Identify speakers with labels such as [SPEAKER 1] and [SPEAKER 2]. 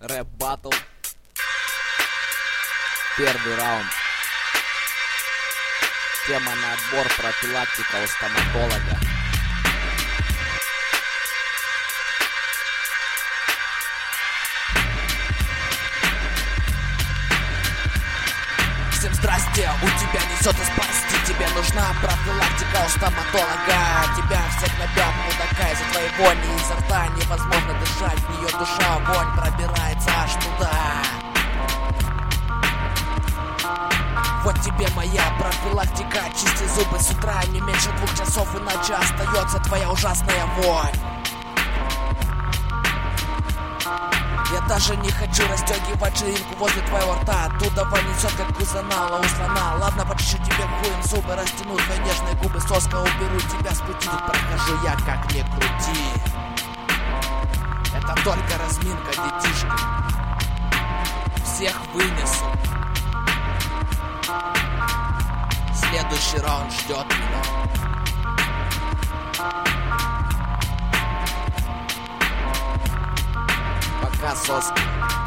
[SPEAKER 1] Рэп баттл. Первый раунд. Тема на отбор: профилактика у стоматолога.
[SPEAKER 2] Всем здрасте, у тебя несет из пасти. Тебе нужна профилактика у стоматолога. Тебя всех набьет мудака из-за твоей вони. Изо рта невозможно дышать, в нее душа, вонь пробирается аж туда. Вот тебе моя профилактика. Чисти зубы с утра, не меньше 2 часов, иначе остается твоя ужасная вонь. Я даже не хочу расстегивать ширинку возле твоего рта. Оттуда вонесет, как из анала у слона. Ладно, почищу тебе хуем зубы, растяну твои нежные губы, соска уберу тебя с пути. Тут прохожу я, как ни крути. Это только разминка, детишки. Всех вынесу. Следующий раунд ждет меня.
[SPEAKER 1] Пока, соски.